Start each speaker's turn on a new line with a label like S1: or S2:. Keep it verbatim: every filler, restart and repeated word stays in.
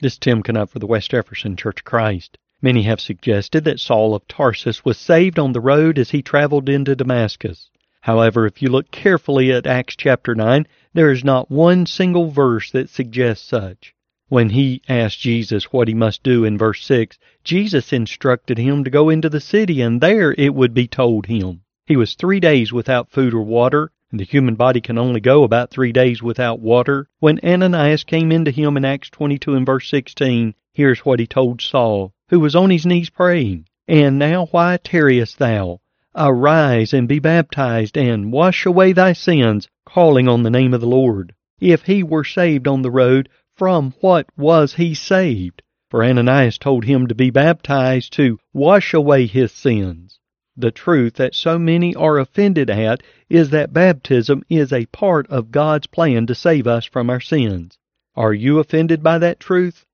S1: This is Tim Knupp for the West Jefferson Church of Christ. Many have suggested that Saul of Tarsus was saved on the road as he traveled into Damascus. However, if you look carefully at Acts chapter nine, there is not one single verse that suggests such. When he asked Jesus what he must do in verse six, Jesus instructed him to go into the city, and there it would be told him. He was three days without food or water, and the human body can only go about three days without water. When Ananias came into him in Acts twenty-two and verse sixteen, here's what he told Saul, who was on his knees praying. And now why tarriest thou? Arise and be baptized, and wash away thy sins, calling on the name of the Lord. If he were saved on the road, from what was he saved? For Ananias told him to be baptized to wash away his sins. The truth that so many are offended at is that baptism is a part of God's plan to save us from our sins. Are you offended by that truth?